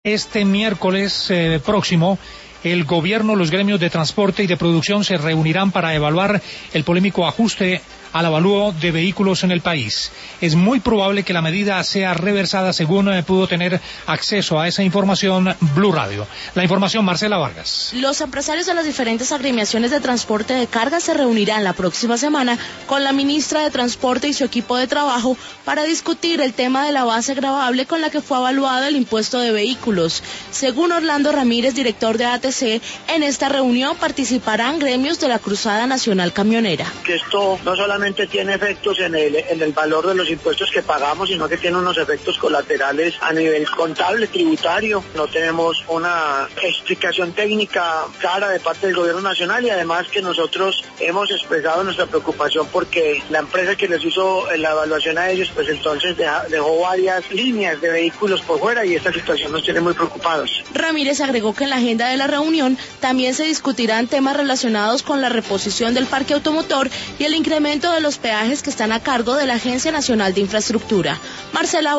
Este miércoles próximo, el gobierno, los gremios de transporte y de producción se reunirán para evaluar el polémico ajuste al avalúo de vehículos en el país. Es muy probable que la medida sea reversada, según pudo tener acceso a esa información Blue Radio. La información, Marcela Vargas. Los empresarios de las diferentes agremiaciones de transporte de carga se reunirán la próxima semana con la ministra de Transporte y su equipo de trabajo para discutir el tema de la base gravable con la que fue evaluado el impuesto de vehículos. Según Orlando Ramírez, director de ATC, en esta reunión participarán gremios de la Cruzada Nacional Camionera. Que esto no solamente tiene efectos en el valor de los impuestos que pagamos, sino que tiene unos efectos colaterales a nivel contable, tributario. No tenemos una explicación técnica clara de parte del gobierno nacional, y además que nosotros hemos expresado nuestra preocupación porque la empresa que les hizo la evaluación a ellos, pues entonces dejó varias líneas de vehículos por fuera, y esta situación nos tiene muy preocupados. Ramírez agregó que en la agenda de la reunión también se discutirán temas relacionados con la reposición del parque automotor y el incremento de los peajes que están a cargo de la Agencia Nacional de Infraestructura. Marcela